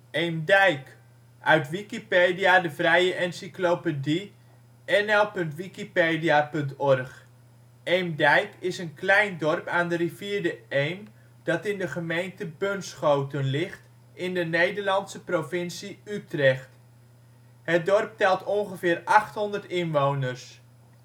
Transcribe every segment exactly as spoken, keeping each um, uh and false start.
Eemdijk, uit Wikipedia, de vrije encyclopedie. N L punt wikipedia punt org. Eemdijk is een klein dorp aan de rivier de Eem, dat in de gemeente Bunschoten ligt, in de Nederlandse provincie Utrecht. Het dorp telt ongeveer achthonderd inwoners.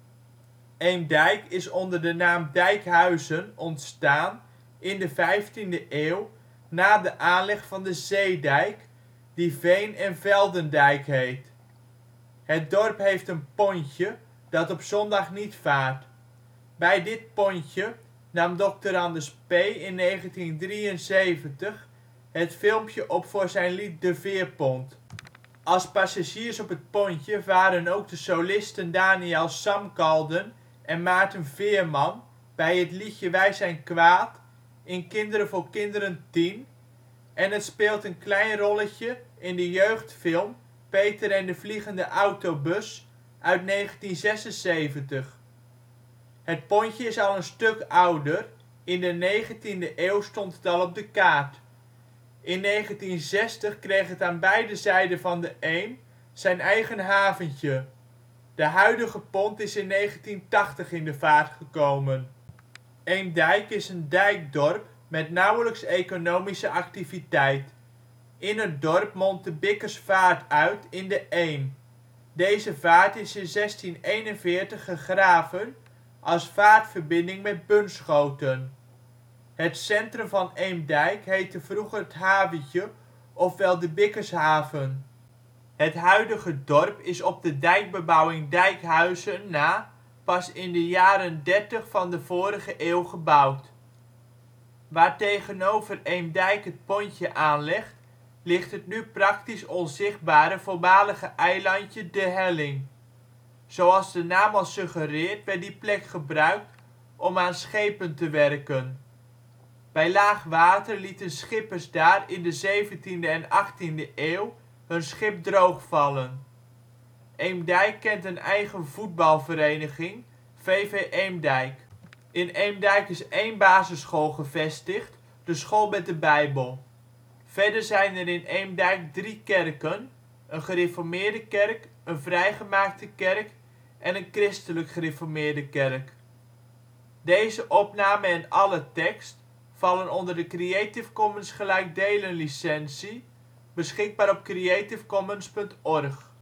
Eemdijk is onder de naam Dijkhuizen ontstaan in de vijftiende eeuw na de aanleg van de zeedijk, die Veen - en Veldendijk heet. Het dorp heeft een pontje, dat op zondag niet vaart. Bij dit pontje nam Drs. P. in negentien drieënzeventig het filmpje op voor zijn lied De Veerpont. Als passagiers op het pontje varen ook de solisten Daniël Samkalden en Maarten Veerman bij het liedje Wij zijn kwaad in Kinderen voor Kinderen tien, en het speelt een klein rolletje in de jeugdfilm Peter en de Vliegende Autobus uit negentien zesenzeventig. Het pontje is al een stuk ouder, in de negentiende eeuw stond het al op de kaart. In negentien zestig kreeg het aan beide zijden van de Eem zijn eigen haventje. De huidige Pont is in negentien tachtig in de vaart gekomen. Eemdijk is een dijkdorp met nauwelijks economische activiteit. In het dorp mondt de Bikkersvaart uit in de Eem. Deze vaart is in zestien eenenveertig gegraven als vaartverbinding met Bunschoten. Het centrum van Eemdijk heette vroeger ' t Haventje ofwel de Bikkershaven. Het huidige dorp is op de dijkbebouwing Dijkhuizen na pas in de jaren dertig van de vorige eeuw gebouwd. Waar tegenover Eemdijk het pontje aanlegt, ligt het nu praktisch onzichtbare voormalige eilandje De Helling. Zoals de naam al suggereert werd die plek gebruikt om aan schepen te werken. Bij laag water lieten schippers daar in de zeventiende en achttiende eeuw hun schip droogvallen. Eemdijk kent een eigen voetbalvereniging, V V Eemdijk. In Eemdijk is één basisschool gevestigd, de School met de Bijbel. Verder zijn er in Eemdijk drie kerken: een gereformeerde kerk, een vrijgemaakte kerk en een christelijk gereformeerde kerk. Deze opname en alle tekst vallen onder de Creative Commons gelijkdelen licentie, beschikbaar op creativecommons punt org